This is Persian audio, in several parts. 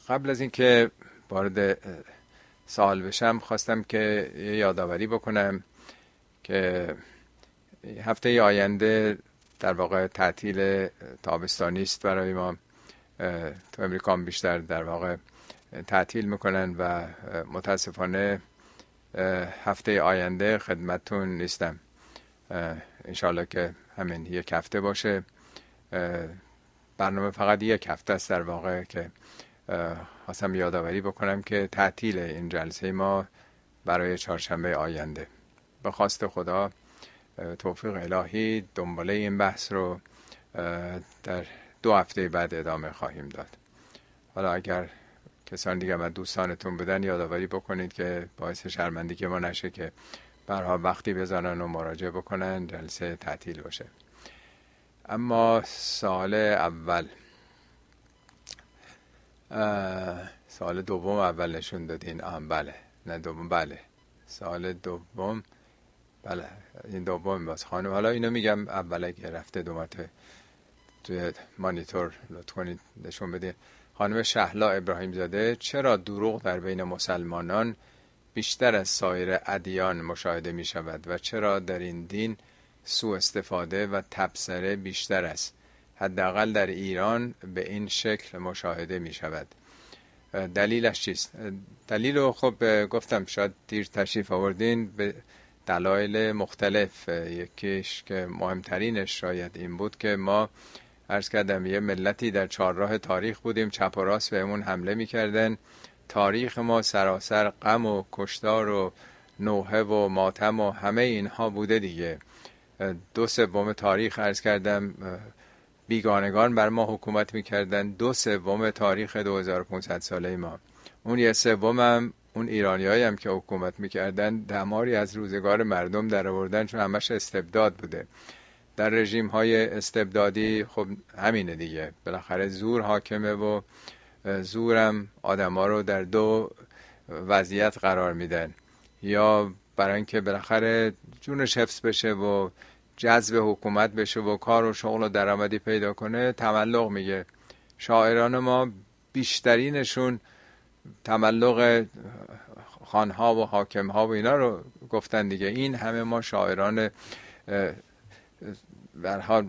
قبل از اینکه وارد سوال بشم خواستم که یه یادآوری بکنم که هفته آینده در واقع تعطیل تابستانی است برای ما. تو امریکا هم بیشتر در واقع تعطیل میکنن و متاسفانه هفته آینده خدمتتون نیستم. انشالله که همین یک هفته باشه. برنامه فقط یک هفته است در واقع که خواستم یادآوری بکنم که تعطیل این جلسه ما برای چهارشنبه آینده. به خواست خدا توفیق الهی دنباله این بحث رو در 2 هفته بعد ادامه خواهیم داد. حالا اگر کسان دیگه و دوستانتون بودن یادآوری بکنید که باعث شرمندگی ما نشه که برها وقتی بزنن و مراجعه بکنن جلسه تعطیل باشه. اما سال اول سال دوم اول نشون دادین. بله نه دوم، بله سال دوم، بله این دوم باز خانم. حالا اینو میگم اول اگه رفته دومت توی مانیتور لطف کنید نشون بدین. خانم شهلا ابراهیم زاده: چرا دروغ در بین مسلمانان بیشتر از سایر ادیان مشاهده می شود و چرا در این دین سوء استفاده و تبصره بیشتر است؟ حداقل در ایران به این شکل مشاهده می شود. دلیلش چیست؟ دلیل رو خب گفتم شاید دیر تشریف آوردین، به دلایل مختلف. یکیش که مهمترینش شاید این بود که ما عرض کردم یه ملتی در چهارراه تاریخ بودیم، چپ و راست بهمون حمله میکردن. تاریخ ما سراسر غم و کشتار و نوحه و ماتم و همه اینها بوده دیگه. 2/3 تاریخ عرض کردم بیگانگان بر ما حکومت میکردن. 2/3 تاریخ 2500 ساله ما. اون 1/3 هم اون ایرانیایی هم که حکومت میکردن دماری از روزگار مردم در آوردن، چون همش استبداد بوده. در رژیم های استبدادی خب همینه دیگه، بالاخره زور حاکمه و زورم آدم ها رو در 2 وضعیت قرار میدن. یا برای اینکه بالاخره جونش حفظ بشه و جذب حکومت بشه و کار و شغل و درآمدی پیدا کنه تملق میگه. شاعران ما بیشترینشون تملق خانها و حاکمها و اینا رو گفتن دیگه. این همه ما شاعران در حال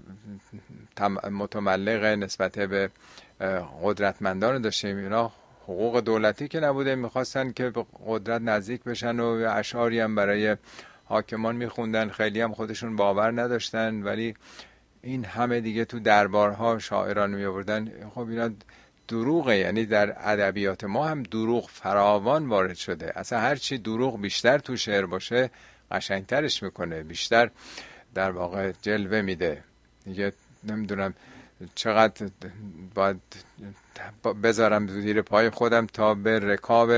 متملق نسبت به قدرتمندان رو داشتیم. اینا حقوق دولتی که نبوده، میخواستن که به قدرت نزدیک بشن و اشعاری هم برای حاکمان میخوندن. خیلی هم خودشون باور نداشتن، ولی این همه دیگه تو دربارها شاعران میآوردن. خب اینا دروغه، یعنی در ادبیات ما هم دروغ فراوان وارد شده. اصلا هر چی دروغ بیشتر تو شعر باشه قشنگترش میکنه، بیشتر در واقع جلوه میده دیگه. نمیدونم چقدر باید بذارم زیر پای خودم تا به رکاب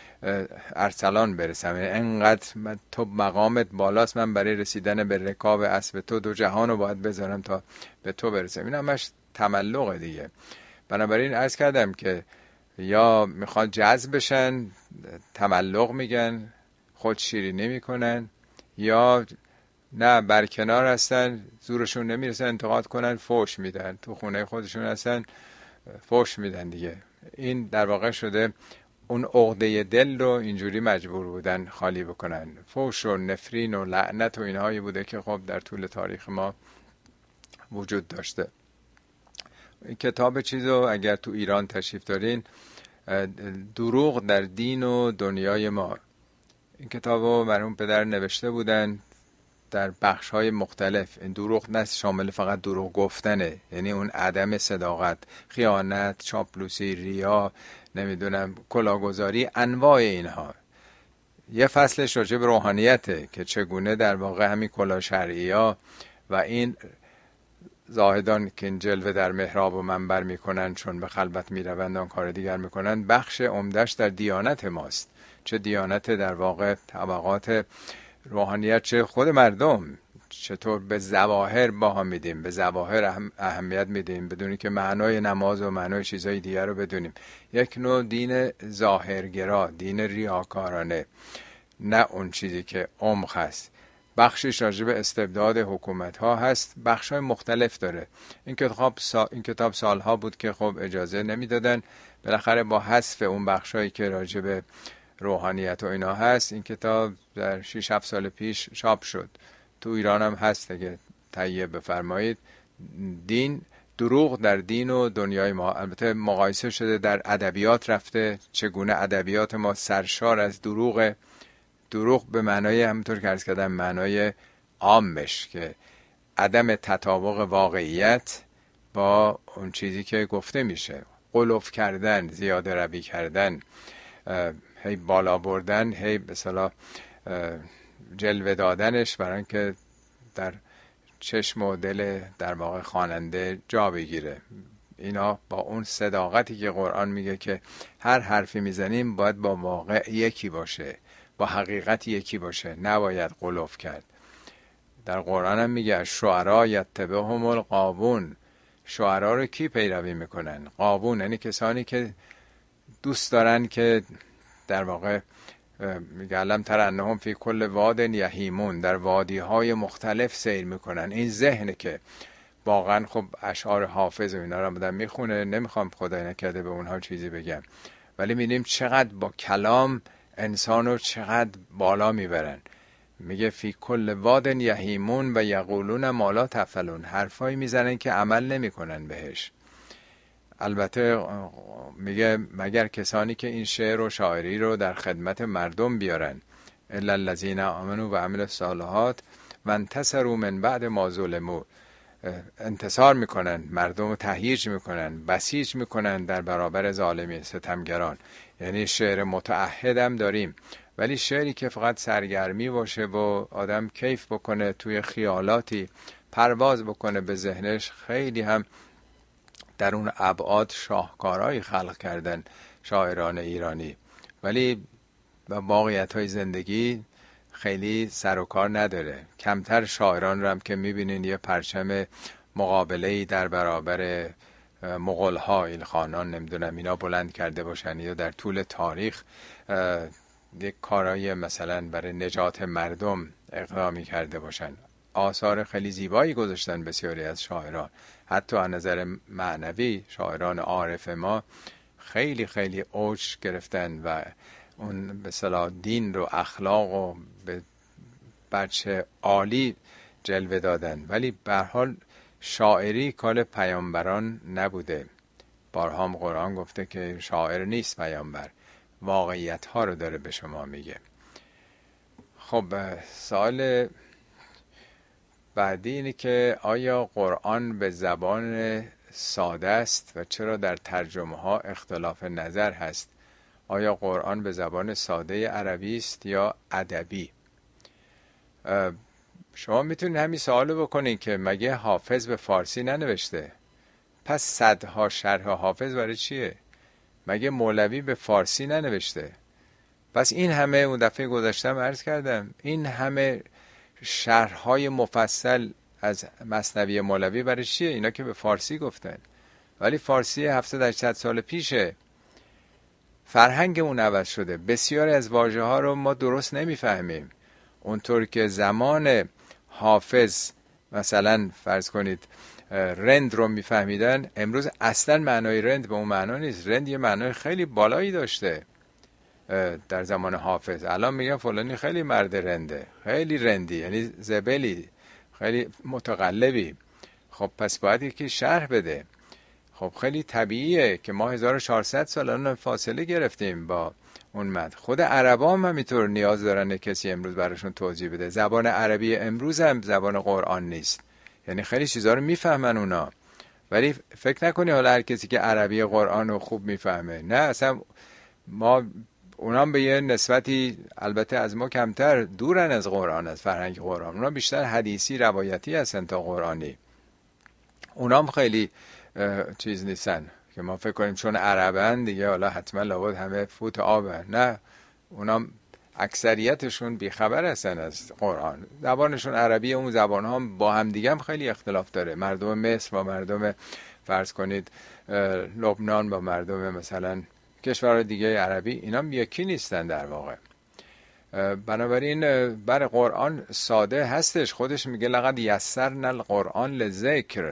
ارسلان برسم. انقدر تو مقامت بالاست، من برای رسیدن به رکاب اسب تو 2 جهان رو باید بذارم تا به تو برسم. این همش تملقه دیگه. بنابراین عرض کردم که یا میخواد جذب بشن تملق میگن، خود شیرینی میکنن، یا نه برکنار هستن، زورشون نمیرسه انتقاد کنن، فوش میدن. تو خونه خودشون هستن فوش میدن دیگه. این در واقع شده اون عقده دل رو اینجوری مجبور بودن خالی بکنن. فوش و نفرین و لعنت و اینهایی بوده که خب در طول تاریخ ما وجود داشته. این کتاب چیزو اگر تو ایران تشریف دارین، دروغ در دین و دنیای ما، این کتابو مرحوم پدر نوشته بودن در بخش‌های مختلف. این دروغ نه شامل فقط دروغ گفتنه، یعنی اون عدم صداقت، خیانت، چاپلوسی، ریا، نمیدونم کلاهگذاری، انواع اینها. یه فصلش راجع به روحانیته که چگونه در واقع همین کلاه شرعی‌ها و این زاهدان که این جلوه در محراب و منبر میکنن چون به خلوت میروند آن کار دیگر میکنن، بخش عمده‌اش در دیانت ماست. چه دیانت در واقع طبقات روحانیت، چه خود مردم چطور به ظواهر باها میدیم، به ظواهر اهمیت میدیم بدونی که معنای نماز و معنای چیزهای دیگر رو بدونیم. یک نوع دین ظاهرگرا، دین ریاکارانه، نه اون چیزی که عمق هست. بخشش راجع به استبداد حکومت ها هست، بخش های مختلف داره. این کتاب سالها بود که خب اجازه نمیدادن بالاخره با حذف اون بخشایی که راجع به روحانیت و اینا هست، این کتاب در 6-7 سال پیش چاپ شد. تو ایران هم هست اگه تهیه بفرمایید. دین، دروغ در دین و دنیای ما. البته مقایسه شده، در ادبیات رفته چگونه ادبیات ما سرشار از دروغ. دروغ به معنای همونطور که عرض کردم معنای عامش که عدم تطابق واقعیت با اون چیزی که گفته میشه، غلوف کردن، زیاده روی کردن، هی بالا بردن، هی به اصطلاح جلوه دادنش برای اینکه در چشم و دل در واقع خواننده جا بگیره. اینا با اون صداقتی که قرآن میگه که هر حرفی میزنیم باید با واقع یکی باشه، با حقیقت یکی باشه، نباید غلوف کرد. در قرآن هم میگه شعرا یتبعهم الغاوون. شعرا رو کی پیروی میکنن؟ غاوون یعنی کسانی که دوست دارن که در واقع میگه علم تر انهم فی کل واد یهیمون، در وادی های مختلف سیر میکنن. این ذهنه که واقعا خب اشعار حافظ و اینا رو بدن میخونه، نمیخوام خدای نکرده به اونها چیزی بگم، ولی میبینیم چقدر با کلام انسانو چقدر بالا میبرن. میگه فی کل واد یهیمون و یقولون ما لا تفعلون، حرفایی میزنن که عمل نمیکنن بهش. البته میگه مگر کسانی که این شعر و شاعری رو در خدمت مردم بیارن، الا الذین آمنوا و عملوا الصالحات و انتصروا من بعد ما ظلموا، انتصار میکنن، مردم رو تهییج میکنن، بسیج میکنن در برابر ظالمی ستمگران. یعنی شعر متعهدم داریم، ولی شعری که فقط سرگرمی باشه و آدم کیف بکنه، توی خیالاتی پرواز بکنه به ذهنش، خیلی هم در اون ابعاد شاهکارهایی خلق کردن شاعران ایرانی، ولی با واقعیت‌های زندگی خیلی سر و کار نداره. کمتر شاعران رو هم که میبینین یه پرچم مقابله‌ای در برابر مغول‌ها، ایلخانان، نمیدونم اینا بلند کرده باشن، یا در طول تاریخ یک کارای مثلا برای نجات مردم اقدامی کرده باشن. آثار خیلی زیبایی گذاشتن بسیاری از شاعران، حتی از نظر معنوی شاعران عارف ما خیلی خیلی اوج گرفتن و اون به اصطلاح دین رو، اخلاق و به بچه عالی جلوه دادن. ولی به هر حال شاعری کار پیامبران نبوده. بارها هم قرآن گفته که شاعر نیست پیامبر، واقعیت ها رو داره به شما میگه. خب سوال بعدی اینه که آیا قرآن به زبان ساده است و چرا در ترجمه ها اختلاف نظر هست؟ آیا قرآن به زبان ساده عربی است یا ادبی؟ شما میتونید همین سوالو بکنین که مگه حافظ به فارسی ننوشته؟ پس صدها شرح حافظ برای چیه؟ مگه مولوی به فارسی ننوشته؟ پس این همه، اون دفعه گذاشتم عرض کردم، این همه شرح‌های مفصل از مثنوی مولوی برای چیه؟ اینا که به فارسی گفتن، ولی فارسی 700-800 سال پیشه. فرهنگمون عوض شده، بسیاری از واژه‌ها رو ما درست نمیفهمیم. اونطور که زمان حافظ مثلا فرض کنید رند رو میفهمیدن، امروز اصلا معنای رند به اون معنا نیست. رند یه معنای خیلی بالایی داشته در زمان حافظ. الان میگن فلانی خیلی مرد رنده، خیلی رندی، یعنی زبلی، خیلی متقلبی. خب پس باید یکی شرح بده. خب خیلی طبیعیه که ما 1400 سال الان فاصله گرفتیم با اون متن. خود عربا هم همینطور نیاز دارن کسی امروز براشون توضیح بده. زبان عربی امروز هم زبان قرآن نیست، یعنی خیلی چیزا رو میفهمن اونا، ولی فکر نکنی حالا هر کسی که عربی قرآن رو خوب میفهمه. نه، اصلا ما اونام به یه نسبتی البته از ما کمتر دورن از قرآن، از فرهنگ قرآن. اونا بیشتر حدیثی روایتی هستن تا قرآنی. اونام خیلی چیز نیستن که ما فکر کنیم چون عربن دیگه حالا حتما لابد همه فوت آبن. نه، اونام اکثریتشون بیخبر هستن از قرآن. زبانشون عربی، اون زبان ها با هم دیگه هم خیلی اختلاف داره. مردم مصر با مردم فرض کنید لبنان با مردم مثلا کشورهای دیگه عربی، اینا یکی نیستن در واقع. بنابراین برای قرآن ساده هستش. خودش میگه لقد یسرنا القرآن للذکر،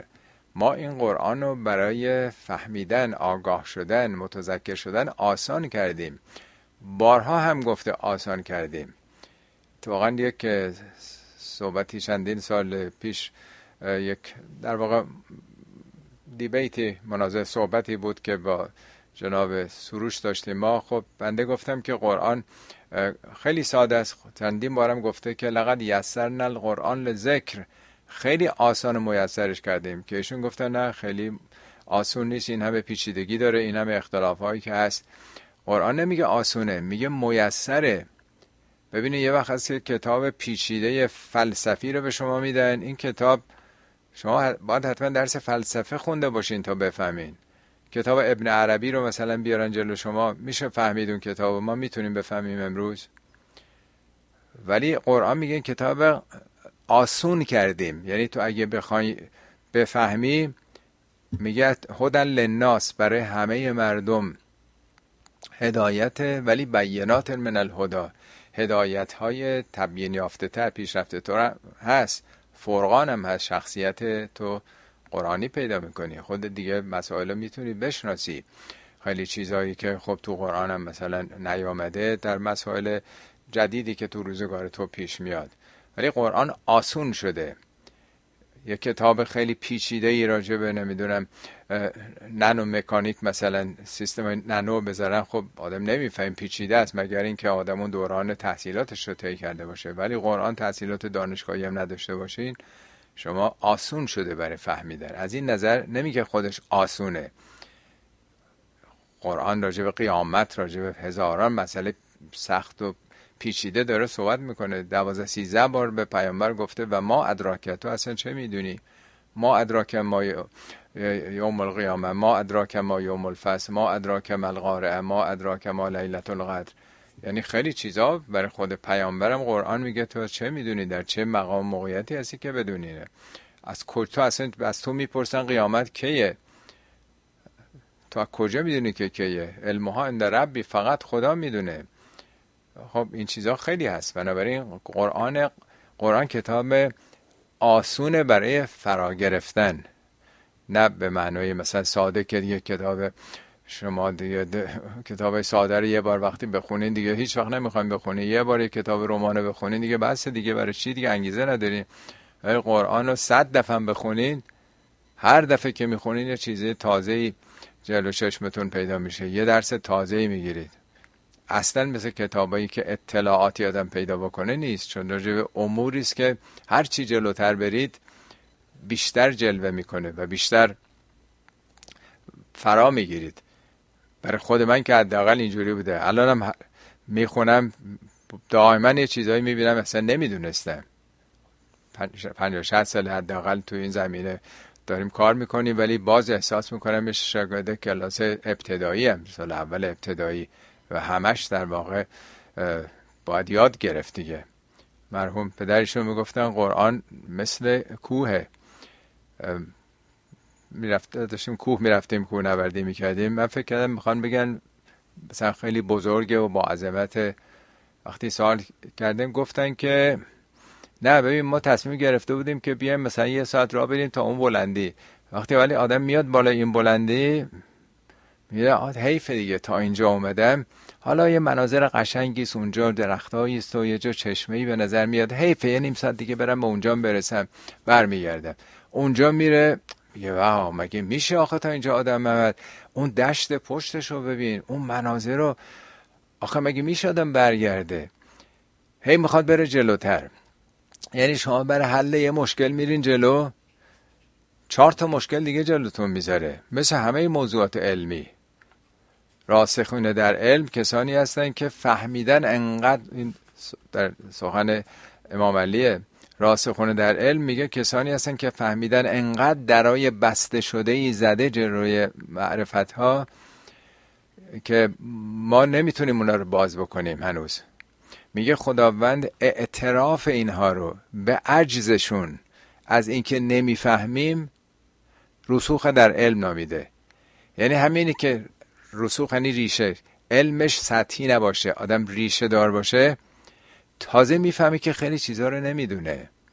ما این قرآن رو برای فهمیدن، آگاه شدن، متذکر شدن آسان کردیم. بارها هم گفته آسان کردیم. واقعا یک صحبتی چندین سال پیش، یک در واقع دیبیتی، مناظره، صحبتی بود که با جناب سروش داشتیم ما. خب بنده گفتم که قرآن خیلی ساده است. چندین بارم گفته که لقد یسرنا القرآن للذکر، خیلی آسان و میسرش کردیم. که ایشون گفتن نه خیلی آسون نیست، این همه پیچیدگی داره، این همه اختلافایی که هست. قرآن نمیگه آسونه، میگه میسره. ببینید یه وقت هست که کتاب پیچیده فلسفی رو به شما میدن، این کتاب شما باید حتما درس فلسفه خونده باشین تا بفهمین. کتاب ابن عربی رو مثلا بیارن جلو شما، میشه فهمید اون کتاب؟ ما میتونیم بفهمیم امروز؟ ولی قرآن میگه کتاب آسون کردیم، یعنی تو اگه بخوای بفهمی، میگه هدن للناس، برای همه مردم هدایت، ولی بینات من الهدی، هدایت های تبیین یافته تر، پیشرفته تر هست. فرقان هم هست، شخصیت تو قرآنی پیدا میکنی، خود دیگه مسائل میتونی بشناسی. خیلی چیزایی که خب تو قرآن هم مثلا نیامده، در مسائل جدیدی که تو روزگار تو پیش میاد. ولی قرآن آسون شده. یک کتاب خیلی پیچیده ای راجع به نمیدونم نانو مکانیک، مثلا سیستم نانو بذارن، خب آدم نمیفهم، پیچیده است، مگر اینکه آدمون دوران تحصیلاتش رو طی کرده باشه. ولی قرآن تحصیلات دانشگاهی هم نداشته باشین، شما آسون شده برای فهمیدن. از این نظر نمیگه خودش آسونه. قرآن راجع به قیامت، راجع به هزاران مسئله سخت و پیچیده داره صحبت میکنه. 12-13 بار به پیامبر گفته و ما ادراک، تو اصلا چه میدونی؟ ما ادراک ما یوم القیامه، ما ادراک ما یوم الفصل، ما ادراک ما القارعه، ما ادراک ما لیلة القدر. یعنی خیلی چیزا برای خود پیامبرم قرآن میگه تو چه میدونی، در چه مقام موقعیتی هستی که بدونی. از کجا اصلا از تو میپرسن قیامت کیه؟ تو از کجا میدونی که کیه؟ علمها عند ربی، فقط خدا میدونه. خب این چیزا خیلی هست. بنابراین قرآن کتاب آسونه برای فرا گرفتن، نه به معنای مثلا ساده که دیگه کتاب شما دیگه کتاب ساده رو یه بار وقتی بخونین دیگه هیچ وقت نمیخواین بخونین، یه بار کتاب رمان بخونین دیگه بس دیگه، برای چی دیگه انگیزه ندارین. ولی قرآن رو 100 دفعه بخونین، هر دفعه که میخونین یه چیزی تازه‌ای جلو چشمتون پیدا میشه، یه درس تازه‌ای میگیرید. اصلا مثل کتابایی که اطلاعاتی آدم پیدا بکنه نیست، چون راجع به اموری است که هر چی جلوتر برید بیشتر جلوه میکنه و بیشتر فرا میگیرید. برای خود من که حداقل اینجوری بوده، الانم میخونم دائما یه چیزایی میبینم اصلا نمیدونستم. 50-60 سال حداقل تو این زمینه داریم کار میکنیم، ولی باز احساس میکنم یه شاگرد کلاس ابتدایی هم، سال اول ابتدایی، و همش در واقع باید یاد گرفت دیگه. مرحوم پدرشون میگفتن قرآن مثل کوه. داشتیم کوه میرفتیم، کوه نوردی میکردیم. من فکر کردم میخوان بگن مثلا خیلی بزرگه و با عظمت. وقتی سوال کردیم گفتن که نه، ببین ما تصمیم گرفته بودیم که بیایم مثلا 1 ساعت راه بریم تا اون بلندی. وقتی ولی آدم میاد بالا این بلندی میگه حیف دیگه تا اینجا اومدم، حالا یه مناظر قشنگی است اونجا، درختایی است و یه جا چشمه‌ای به نظر میاد، حیف یه نیم ساعت دیگه برم به اونجا برسم، برمیگردم. اونجا میره میگه واو، مگه میشه آخه تا اینجا آدم اومد؟ اون دشت پشتشو ببین، اون مناظر رو، آخه مگه میشه آدم برگرده؟ هی میخواد بره جلوتر. یعنی شما برای حل یه مشکل میرین جلو، 4 تا مشکل دیگه جلوتون میذاره. مثل همه موضوعات علمی، راسخون در علم کسانی هستن که فهمیدن انقدر، این در سخن امام علیه، راسخون در علم میگه کسانی هستن که فهمیدن انقدر درای بسته شده ای زده جلوی معرفت ها که ما نمیتونیم اونا رو باز بکنیم هنوز. میگه خداوند اعتراف اینها رو به عجزشون از اینکه نمیفهمیم رسوخ در علم نامیده. یعنی همینی که رسوخ یعنی ریشه، علمش سطحی نباشه، آدم ریشه دار باشه، تازه میفهمی که خیلی چیزا رو نمیدونه.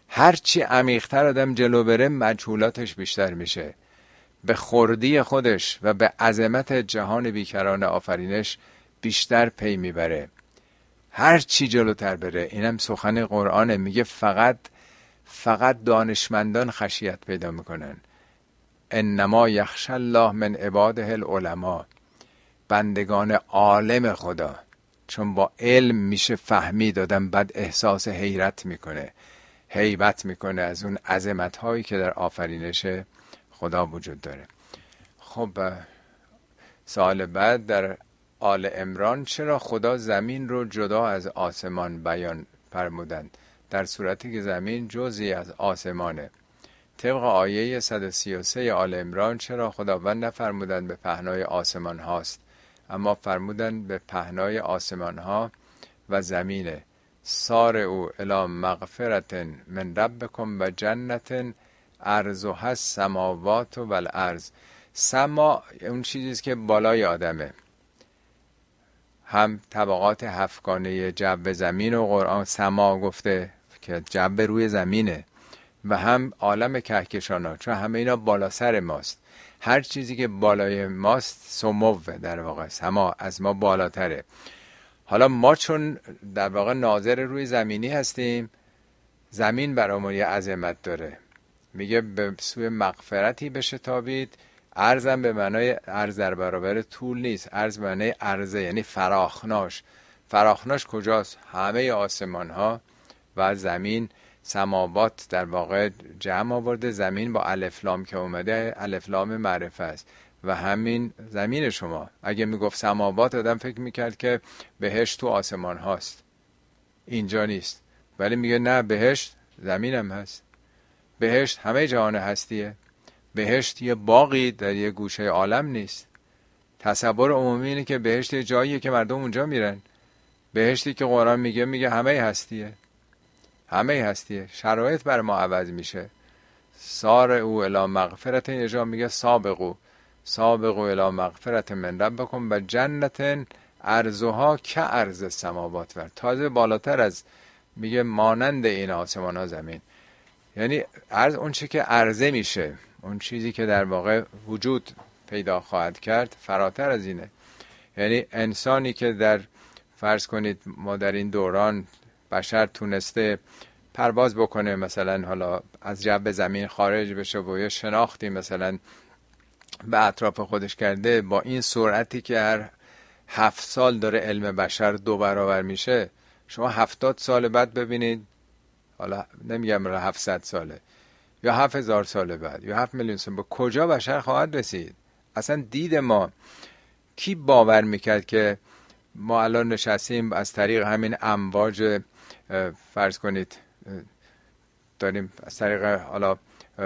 هرچی عمیق‌تر آدم جلو بره مجهولاتش بیشتر میشه، به خردی خودش و به عظمت جهان بیکران آفرینش بیشتر پی میبره. هر چی جلوتر بره، اینم سخن قرآنه، میگه فقط دانشمندان خشیت پیدا میکنن. انما یخشی الله من عباده العلماء، بندگان عالم خدا. چون با علم میشه فهمید، آدم بعد احساس حیرت میکنه، هیبت میکنه از اون عظمت هایی که در آفرینش خدا وجود داره. خب سال بعد در آل عمران چرا خدا زمین رو جدا از آسمان بیان فرمودند، در صورتی که زمین جزئی از آسمانه؟ طبق آیه 133 آل عمران چرا خداوند نفرمودند به پهنای آسمان هاست، اما فرمودند به پهنای آسمان ها و زمینه. سارعوا الی مغفرة من ربکم و جنة عرضها السماوات والارض. سما اون چیزیست که بالای آدمه، هم طبقات هفتگانه جو زمین و قرآن سما گفته که جو روی زمینه، و هم عالم کهکشان ها، چون همه اینا بالا سر ماست. هر چیزی که بالای ماست سموه، در واقع سما از ما بالاتره. حالا ما چون در واقع ناظر روی زمینی هستیم، زمین برامون یه عظمت داره. میگه به سوی مغفرتی بشتابید. ارزم به معنای ارز در برابر طول نیست، ارز به معنای عرضه، یعنی فراخناش. فراخناش کجاست؟ همه آسمان ها و زمین. سماوات در واقع جمع آورده، زمین با الف لام که اومده الف لام معرفه است و همین زمین شما. اگه میگفت سماوات آدم فکر میکرد که بهشت تو آسمان هاست، اینجا نیست، ولی میگه نه، بهشت زمین هم هست. بهشت همه جهان هستیه. بهشت یه باغی در یه گوشه عالم نیست. تصور عمومی اینه که بهشت یه جاییه که مردم اونجا میرن. بهشتی که قرآن میگه همه هستیه، همه هستیه. شرایط بر ما عوض میشه. سارعوا الی مغفرة، یه جا میگه سابقوا الی مغفرة من ربکم و جنة عرضها کعرض السماوات والارض. تازه بالاتر از، میگه مانند این آسمان ها زمین. یعنی عرض اون چی که عرضه میشه، اون چیزی که در واقع وجود پیدا خواهد کرد، فراتر از اینه. یعنی انسانی که در فرض کنید ما در این دوران بشر تونسته پرواز بکنه، مثلا حالا از جو زمین خارج بشه و یه شناختی مثلا به اطراف خودش کرده، با این سرعتی که هر 7 سال داره علم بشر 2 برابر میشه، شما 70 سال بعد ببینید، حالا نمیگم 700 ساله یا 7000 سال بعد یا 7 میلیون سال، به کجا بشر خواهد رسید؟ اصلا دید ما، کی باور میکرد که ما الان نشستیم از طریق همین امواج فرض کنید داریم از طریق حالا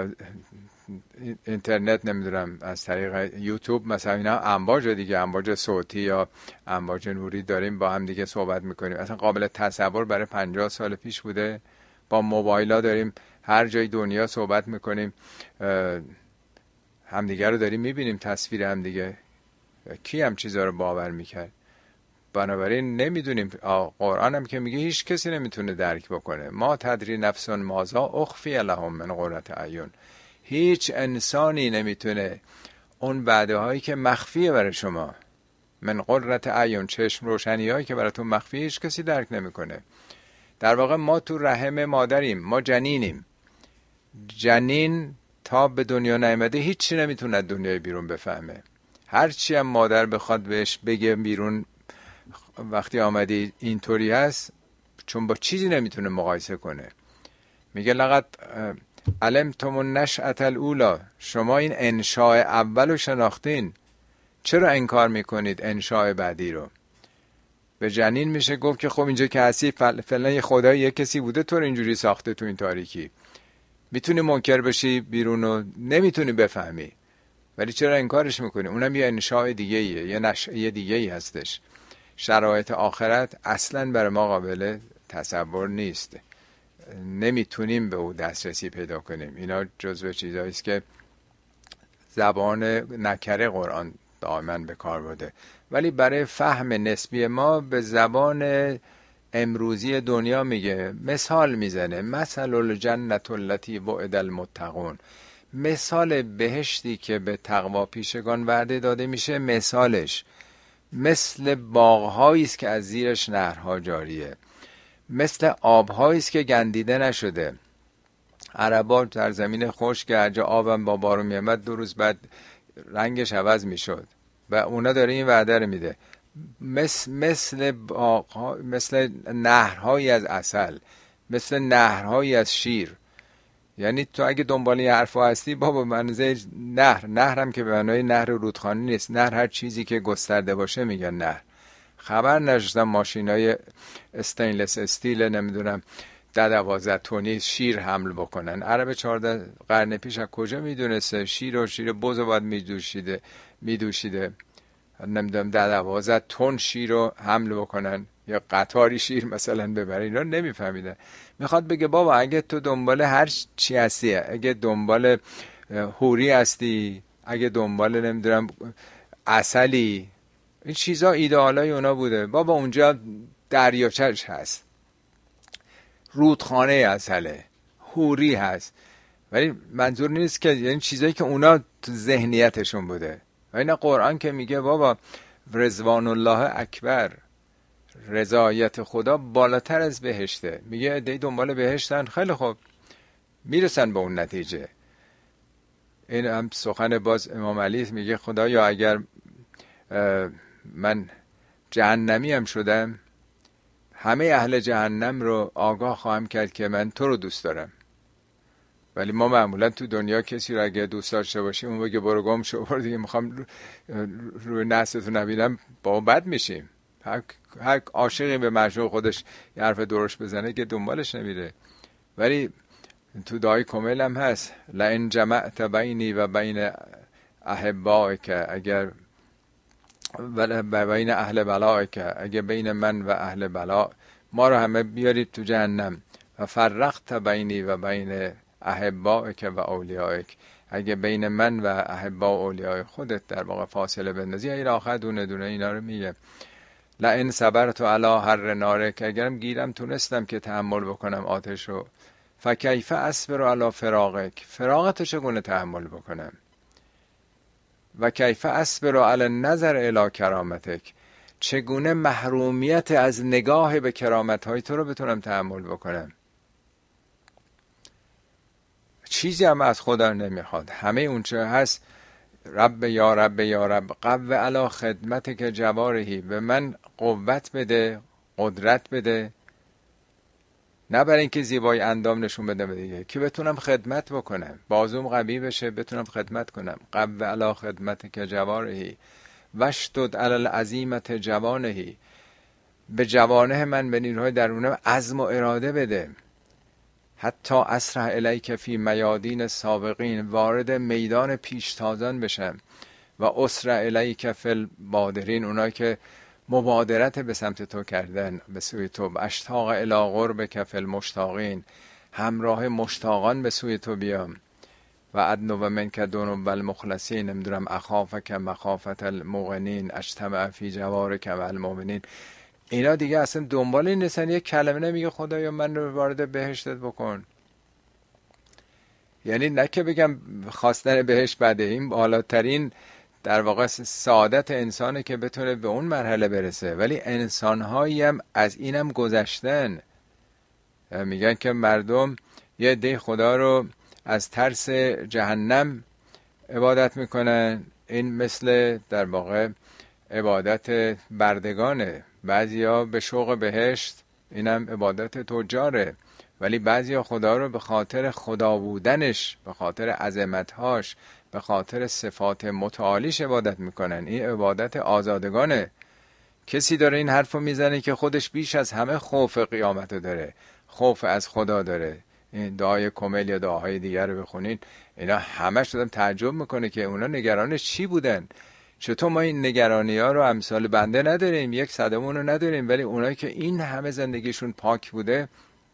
اینترنت، نمیدونم از طریق یوتیوب مثلا، اینا امواج دیگه، امواج صوتی یا امواج نوری داریم با هم دیگه صحبت میکنیم. اصلا قابل تصور برای 50 سال پیش بوده؟ با موبایلا داریم هر جای دنیا صحبت میکنیم، همدیگه رو داریم میبینیم، تصویر همدیگه. کی هم چیزا رو باور میکرد؟ بنابراین نمیدونیم. قرآن هم که میگه هیچ کسی نمیتونه درک بکنه. ما تدری نفس ماذا اخفی لهم من قرة اعین. هیچ انسانی نمیتونه اون وعده هایی که مخفیه برای شما، من قرة اعین، چشم روشنی هایی که براتون مخفی، هیچ کسی درک نمیکنه. در واقع ما تو رحم مادریم، ما جنینیم. جنین تا به دنیا نیامده هیچی نمیتونه دنیای بیرون بفهمه. هرچی هم مادر بخواد بهش بگه بیرون وقتی آمدی اینطوری هست، چون با چیزی نمیتونه مقایسه کنه. میگه لقد علمتم النشأة الاولی، شما این انشاء اول رو شناختین، چرا انکار میکنید انشاء بعدی رو؟ به جنین میشه گفت که خب اینجا که هستی فعلا یه خدایی، یه کسی بوده تو رو اینجوری ساخته تو این تاریکی. میتونی منکر بشی بیرون رو نمیتونی بفهمی، ولی چرا انکارش میکنی؟ اونم یه انشاء دیگه ایه، یه نشأه دیگه ای هستش. شرایط آخرت اصلا برای ما قابل تصور نیست، نمیتونیم به او دسترسی پیدا کنیم. اینا جزو چیزایی است که زبان نکره قرآن دائما به کار برده، ولی برای فهم نسبی ما به زبان امروزی دنیا میگه، مثال میزنه، مثل الجنت التي وعد المتقون، مثال بهشتی که به تقوا پیشگان وعده داده میشه، مثالش مثل باغ‌هایی است که از زیرش نهرها جاریه، مثل آب‌هایی است که گندیده نشده. عربا در زمین خشک اگه آبم با بارون میامد 2 روز بعد رنگش عوض میشد و اونا داره این وعده رو میده. مثل نهرهایی از عسل، مثل نهرهایی از شیر. یعنی تو اگه دنبال یه حرفا هستی بابا، منظور نهرم که به معنای نهر رودخانه نیست، نهر هر چیزی که گسترده باشه میگن نهر. خبر نشدم ماشینای استینلس استیل نمیدونم 10-12 تنی شیر حمل بکنن. عرب 14 قرن پیش از کجا میدونسته شیر بز باید میدوشیده نمیدونم 10-12 تن شیر رو حمل بکنن یا قطاری شیر مثلا ببرن؟ اینا نمیفهمیدن. میخواد بگه بابا اگه تو دنبال هر چی هستی، اگه دنبال حوری هستی، اگه دنبال نمیدونم عسلی، این چیزا ایدئالای اونا بوده بابا. اونجا دریاچه‌اش هست، رودخانه عسله، حوری هست، ولی منظور نیست که یعنی چیزایی که اونا تو ذهنیتشون بوده. و این قرآن که میگه بابا رضوان الله اکبر، رضایت خدا بالاتر از بهشته، میگه عده‌ای دنبال بهشتن، خیلی خوب میرسن به اون نتیجه. این هم سخن باز امام علی میگه خدایا اگر من جهنمی هم شدم، همه اهل جهنم رو آگاه خواهم کرد که من تو رو دوست دارم. ولی ما معمولا تو دنیا کسی رو اگه دوست داشته باشیم اون بگه برو گم شو، برو دیگه میخوام روی نستو نبینم، با اون بد میشیم. هر عاشقی به معشوق خودش یه حرف درشت بزنه که دنبالش نمیره. ولی تو دعای کمیل هم هست لئن جمعت بینی و بین احبائک، اگر و بین اهل بلائک، اگه بین من و اهل بلا ما رو همه بیارید تو جهنم، و فرقت بینی و بین احبائک و اولیائک، اگه بین من و احبا و اولیای خودت در واقع فاصله بندازی. این آخر دونه دونه اینا رو میگه. لئن صبرت علی حر نارک، اگرم گیرم تونستم که تحمل بکنم آتش رو، فکیف اصبر علی فراقک، فراقت چگونه تحمل بکنم، و کیف اصبر علی النظر الی کرامتک، چگونه محرومیت از نگاه به کرامت‌های تو رو بتونم تحمل بکنم. چیزی هم از خدا نمیخواد، همه اون چه هست رب یا رب یا رب قو علی خدمتک جوارحی، به من قوت بده، قدرت بده، نه برای اینکه زیبای اندام نشون بدم دیگه، که بتونم خدمت بکنم، بازوم قوی بشه بتونم خدمت کنم. قو علی خدمتک جوارحی وشدد علی العزیمة جوانحی، به جوانه من، به نیروهای درونم عزم و اراده بده. حتی اسرع الیک فی میادین سابقین، وارد میدان پیشتازان بشم. و اسرع الیک فی البادرین، اونایی که مبادرت به سمت تو کردن به سوی تو. اشتاق الی قربک فی المشتاقین، همراه مشتاقان به سوی تو بیام. و ادنو منک دنو المخلصین، نمیدونم اخافک مخافت الموقنین، اجتمع فی جوارک و المؤمنین. اینا دیگه اصلا دنبال این نیستن. یک کلمه نمیگه خدایا من رو وارد بهشتت بکن. یعنی نه که بگم خواستن بهشت بده، این بالاترین در واقع سعادت انسانه که بتونه به اون مرحله برسه. ولی انسانهایی هم از اینم گذشتن، میگن که مردم یه عده خدا رو از ترس جهنم عبادت میکنن. این مثل در واقع عبادت بردگانه. بعضیا به شوق بهشت، اینم عبادت تجاره. ولی بعضیا خدا رو به خاطر خدا بودنش، به خاطر عظمتهاش، به خاطر صفات متعالیش عبادت میکنن. این عبادت آزادگانه. کسی داره این حرفو میزنه که خودش بیش از همه خوف قیامت داره، خوف از خدا داره. این دعای کمیل یا دعاهای دیگر رو بخونین، اینا همش دادم تعجب میکنه که اونا نگرانش چی بودن. چطور ما این نگرانی ها رو امثال بنده نداریم، 100 رو نداریم، ولی اونایی که این همه زندگیشون پاک بوده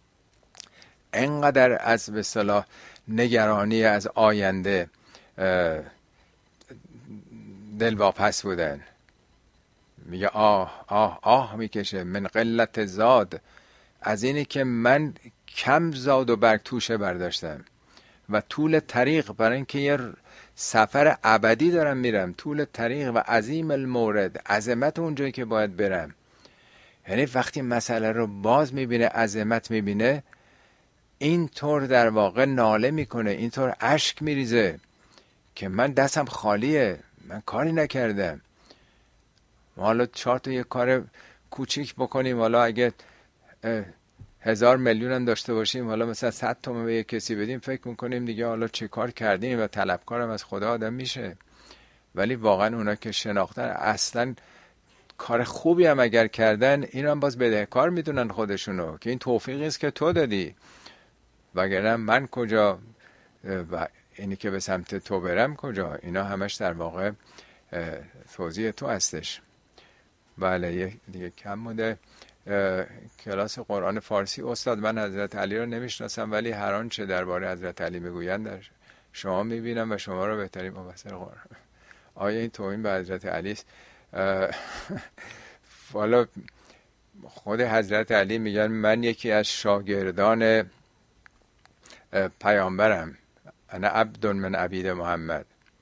انقدر از به اصطلاح نگرانی از آینده دلواپس بودن. میگه آه آه آه میکشه، من قلت زاد، از اینی که من کم زاد و برگ توشه برداشتم و طول طریق، برای اینکه یه سفر ابدی دارم میرم، طول طریق و عظیم المورد، عظمت اونجایی که باید برم. یعنی وقتی مسئله رو باز میبینه، عظمت میبینه، اینطور در واقع ناله میکنه، اینطور اشک میریزه که من دستم خالیه، من کاری نکردم. ما حالا 4 تا یه کار کوچیک بکنیم، حالا اگه 1000 میلیون هم داشته باشیم، حالا مثلا 100 تومن به یک کسی بدیم، فکر میکنیم دیگه حالا چه کار کردیم و طلبکارم از خدا آدم میشه. ولی واقعا اونا که شناختن اصلا کار خوبی هم اگر کردن، اینا هم باز بدهکار میدونن خودشونو که این توفیقی است که تو دادی، وگرنه من کجا و اینی که به سمت تو برم کجا. اینا همش در واقع توضیح تو هستش. بله یه دیگه کم مونده. کلاس قرآن فارسی. استاد من حضرت علی رو نمیشناسم، ولی هر آنچه درباره حضرت علی میگویند در شما میبینم و شما رو بهترین مفسر قرآن. آیا این توهین به حضرت علی است؟ والا خود حضرت علی میگن من یکی از شاگردان پیامبرم، انا عبد من عبید محمد.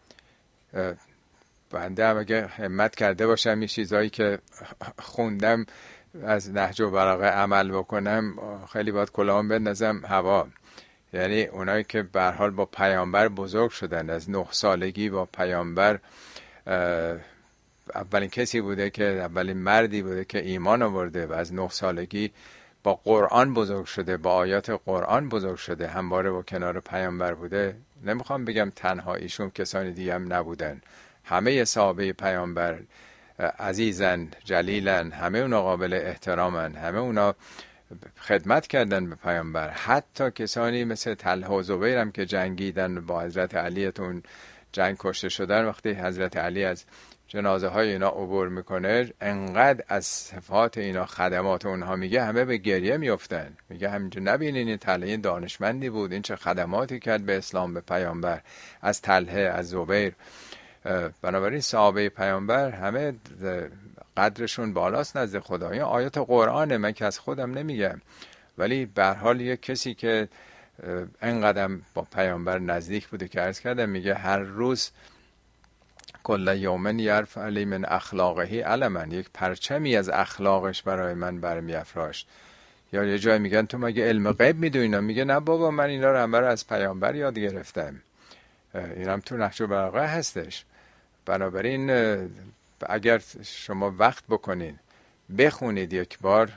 بنده هم اگه همت کرده باشم این چیزایی که خوندم از نهج و بلاغه عمل بکنم، خیلی باید کلاهم بندازم هوا. یعنی اونایی که به هر حال با پیامبر بزرگ شدن، از 9 سالگی با پیامبر، اولین کسی بوده که، اولین مردی بوده که ایمان آورده و از 9 سالگی با قرآن بزرگ شده، با آیات قرآن بزرگ شده، همواره با کنار پیامبر بوده. نمیخوام بگم تنها ایشون، کسانی دیگه هم نبودن. همه صحابه پیامبر عزیزن، جلیلن، همه اونا قابل احترامن، همه اونا خدمت کردن به پیامبر. حتی کسانی مثل طلحه و زبیر هم که جنگیدن با حضرت علی، تون جنگ کشته شدن، وقتی حضرت علی از جنازه های اینا عبور میکنه، انقدر از صفات اینا، خدمات اونها میگه، همه به گریه میفتن. میگه همینجا نبینین این طلحه دانشمندی بود، این چه خدماتی کرد به اسلام، به پیامبر. از طلحه، از زبیر. بنابراین صحابه پیامبر همه قدرشون بالاست نزد خدا. این آیات قرآنه، من که از خودم نمیگم. ولی به هر حال یک کسی که انقدر با پیامبر نزدیک بوده که عرض کردم، میگه هر روز کل یومن یرفع علی من اخلاقه علما، یک پرچمی از اخلاقش برای من برمیافراشت. یا یه جای میگن تو مگه علم غیب میدونی؟ میگه نه بابا، من اینا رو همه از پیامبر یاد گرفتم. اینم تو نهج البلاغه هستش. بنابراین اگر شما وقت بکنین بخونید یک بار،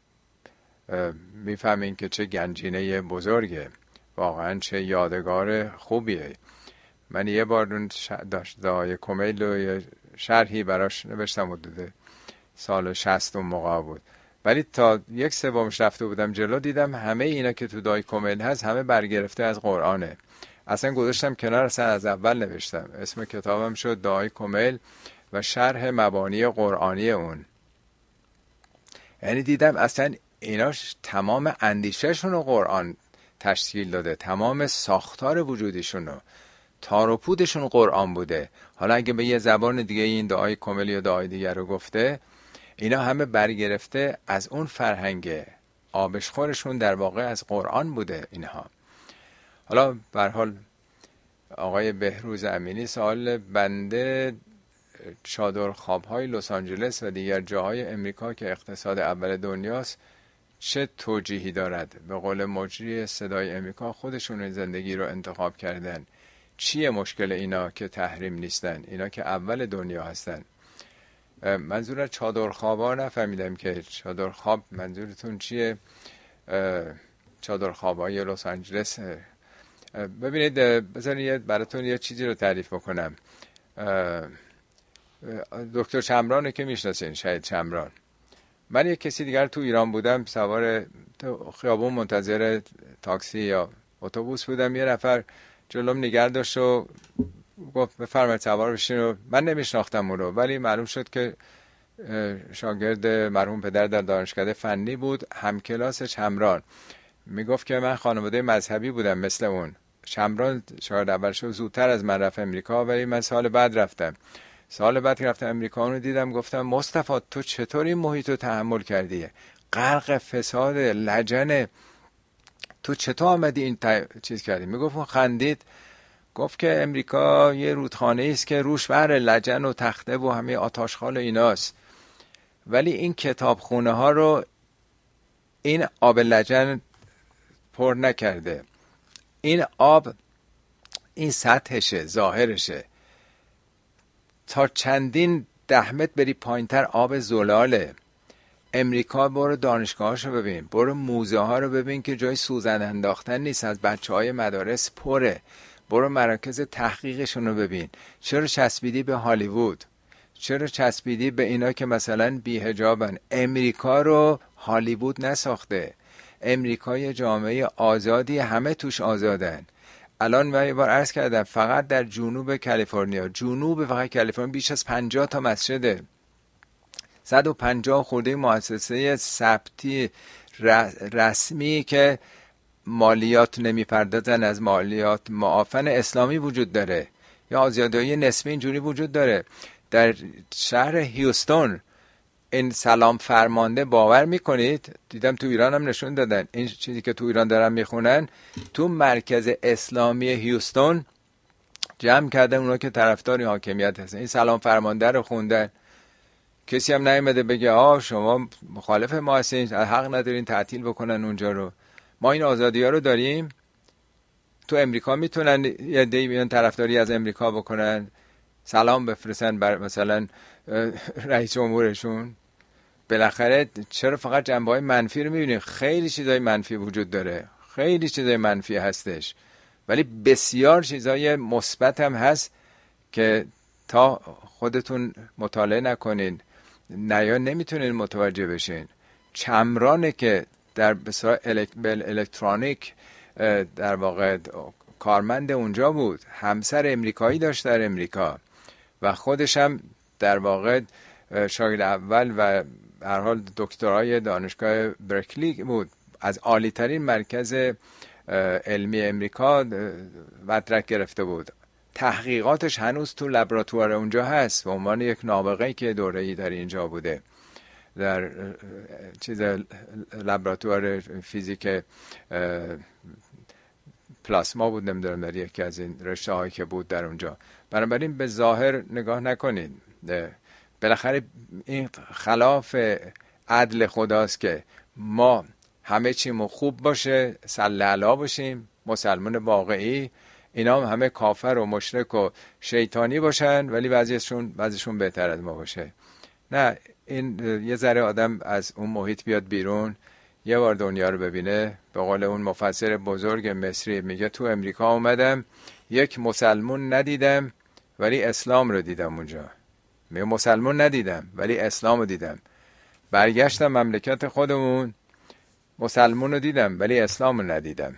میفهمین که چه گنجینه بزرگه، واقعا چه یادگار خوبیه. من یه بار اون دعای کمیل و یه شرحی براش نوشتم، حدود سال 60 اون موقع بود، ولی تا 1/3 رفته بودم جلو، دیدم همه اینا که تو دعای کمیل هست همه برگرفته از قرآنه. اصلا گذاشتم کنار، اصلا از اول نوشتم. اسم کتابم شد دعای کمیل و شرح مبانی قرآنی اون. یعنی دیدم اصلا اینا تمام اندیشهشون رو قرآن تشکیل داده، تمام ساختار وجودشون رو، تار و پودشون قرآن بوده. حالا اگه به یه زبان دیگه این دعای کامل یا دعای دیگر رو گفته، اینا همه برگرفته از اون فرهنگ، آبشخورشون در واقع از قرآن بوده اینها. حالا به هر حال آقای بهروز امینی سوال بنده، چادر خواب‌های لس آنجلس و دیگر جاهای امریکا که اقتصاد اول دنیاست چه توجیهی دارد؟ به قول مجری صدای امریکا خودشون زندگی رو انتخاب کردن. چیه مشکل اینا که تحریم نیستن؟ اینا که اول دنیا هستن. منظور چادر خوابا نفهمیدم که چادر خواب منظورتون چیه؟ چادر خوابای لس آنجلس. ببینید بذارید براتون یه چیزی رو تعریف بکنم. دکتر چمران که میشناسین، شهید چمران. من یک کسی دیگر تو ایران بودم، سوار تو خیابون منتظر تاکسی یا اتوبوس بودم، یه نفر جلوم نگه داشت و گفت بفرمایید سوار بشین. و من نمیشناختم اون رو، ولی معلوم شد که شاگرد مرحوم پدر در دانشکده فنی بود، همکلاس چمران. میگفت که من خانواده مذهبی بودم مثل اون. چمران شاگرد اول شد، زودتر از من رفت امریکا، ولی من سال بعد رفتم. سال بعد رفتم امریکا رو دیدم، گفتم مصطفی تو چطور این محیط رو تحمل کردی؟ غرق فساد، لجن، تو چطور آمدی این چیز کردی؟ میگفت خندید، گفت که امریکا یه رودخانه است که روش بر لجن و تخته و همه آتاشخال و ایناست، ولی این کتابخونه ها رو این آب لجن پر نکرده. این آب، این سطحشه، ظاهرشه، تا چندین 10 متر بری پایینتر آب زلاله. امریکا برو دانشگاهاشو ببین، برو موزه ها رو ببین که جای سوزن انداختن نیست، از بچه های مدارس پره. برو مراکز تحقیقشون رو ببین. چرا چسبیدی به هالیوود؟ چرا چسبیدی به اینا که مثلا بی حجابن؟ امریکا رو هالیوود نساخته. امریکا یه جامعه آزادی، همه توش آزادن. الان من یه بار عرض کردم فقط در جنوب کالیفرنیا، جنوب فقط کالیفرنیا بیش از 50 تا مسجده، 150 خورده مؤسسه ثبتی رسمی که مالیات نمیپردازن، از مالیات معافن اسلامی وجود داره، یا آزادی نسبی اینجوری وجود داره. در شهر هیوستون این سلام فرمانده، باور میکنید؟ دیدم تو ایران هم نشون دادن این چیزی که تو ایران دارن میخونن، تو مرکز اسلامی هیوستون جمع کردن اونا که طرفدار حاکمیت هستن، این سلام فرمانده رو خوندن. کسی هم نیومده بگه شما مخالف ما هستین، حق ندارین تعطیل بکنن اونجا رو. ما این آزادی ها رو داریم. تو امریکا میتونن یه عده‌ای بیان طرفداری از امریکا بکنن، سلام بفرستن بر مثلا رئیس جمهورشون. بالاخره چرا فقط جنبه‌های منفی رو میبینیم؟ خیلی چیزای منفی وجود داره، خیلی چیزای منفی هستش، ولی بسیار چیزای مثبت هم هست که تا خودتون مطالعه نکنین نمیتونین متوجه بشین. چمرانه که در بسیار الکترونیک در واقع کارمند اونجا بود، همسر امریکایی داشت در امریکا و خودش هم در واقع شاگرد اول و به هر حال دکترای دانشگاه برکلی بود، از عالی ترین مرکز علمی امریکا مدرک گرفته بود. تحقیقاتش هنوز تو لابراتوار اونجا هست به عنوان یک نابغه‌ای که دوره‌ای در اینجا بوده، در چیز لابراتوار فیزیک پلاسما بود، نمیدونم در یکی از این رشته هایی که بود در اونجا. بنابراین به ظاهر نگاه نکنید. بالاخره این خلاف عدل خداست که ما همه چیمون خوب باشه، صلی علی باشیم، مسلمان واقعی، اینا هم همه کافر و مشرک و شیطانی باشن ولی بعضیشون بهتر از ما باشه. نه، این یه ذره آدم از اون محیط بیاد بیرون، یه بار دنیا رو ببینه. به قول اون مفسر بزرگ مصری میگه تو امریکا اومدم یک مسلمون ندیدم ولی اسلام رو دیدم اونجا. میگه مسلمون ندیدم ولی اسلام رو دیدم. برگشتم مملکت خودمون، مسلمون رو دیدم ولی اسلام رو ندیدم.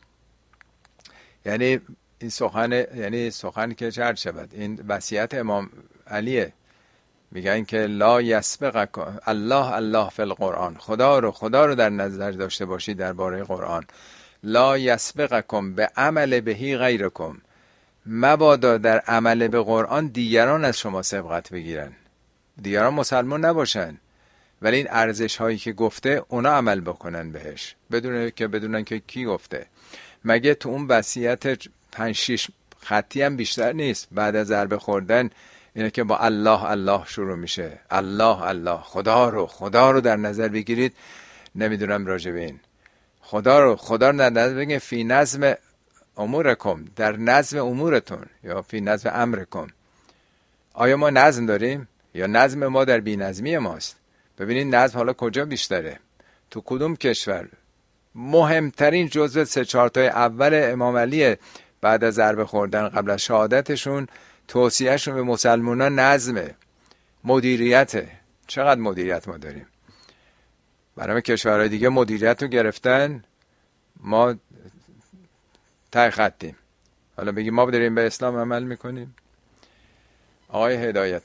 یعنی این سخن که چرد شود، این وصیت امام علیه. میگن که لا یسبقکم الله فی القرآن، خدا رو در نظر داشته باشید درباره قرآن. لا یسبقکم به عمل بهی غیرکم، مبادا در عمل به قرآن دیگران از شما سبقت بگیرن، دیگران مسلمان نباشن ولی این ارزش هایی که گفته اونا عمل بکنن بهش، بدونن که کی گفته. مگه تو اون وصیت 5-6 خطی هم بیشتر نیست؟ بعد از ضربه خوردن اینه که با الله شروع میشه، الله خدا رو در نظر بگیرید. نمیدونم راجع به این خدا رو در نظر بگیرید فی نظم امورکم، در نظم امورتون، یا فی نظم امرکم. آیا ما نظم داریم یا نظم ما در بی نظمی ماست؟ ببینید نظم حالا کجا بیشتره، تو کدوم کشور؟ مهمترین جزء 3-4 تای اول امام علیه بعد از ضربه خوردن قبل از شهادتشون، توصیهشون به مسلمانان نظمه، مدیریته. چقدر مدیریت ما داریم؟ برای کشورهای دیگه مدیریت رو گرفتن، ما ته خطیم. حالا بگیم ما داریم به اسلام عمل میکنیم. آقای